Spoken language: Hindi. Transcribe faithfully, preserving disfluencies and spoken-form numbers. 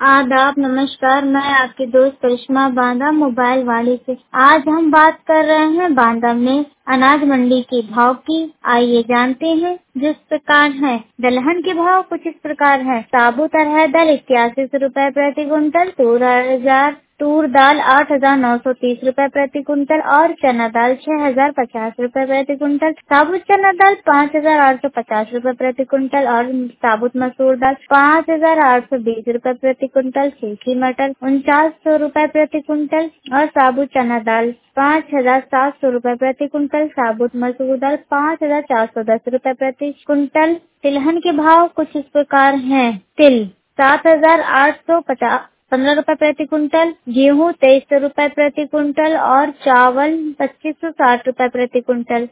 आदाब, नमस्कार। मैं आपकी दोस्त करिश्मा बांदा मोबाइल वाली से। आज हम बात कर रहे हैं बांदा में अनाज मंडी के भाव की। आइए जानते हैं। जिस प्रकार है दलहन के भाव कुछ इस प्रकार है। साबुत अरहर दाल इक्यासी सौ रूपए प्रति कुंटल, तूर हजार तूर दाल आठ हजार नौ सौ तीस रूपए प्रति कुंटल और चना दाल छह हजार पचास रूपए प्रति कुंटल। साबुत चना दाल पाँच हजार आठ सौ पचास रूपए प्रति कुंटल और साबुत मसूर दाल पाँच हजार आठ सौ बीस रूपए प्रति कुंटल। सूखी मटर उनचास सौ रूपए प्रति कुंटल और साबुत चना दाल पाँच हजार सात सौ रूपए प्रति कुंटल। साबुत मसूर दाल पाँच हजार चार सौ दस रूपए प्रति कुंटल। तिलहन के भाव कुछ इस प्रकार हैं। तिल सात हजार आठ सौ पचास पंद्रह रूपए प्रति कुंटल, गेहूँ तेईस सौ रूपए प्रति कुंटल और चावल पच्चीस सौ साठ रूपए प्रति कुंटल।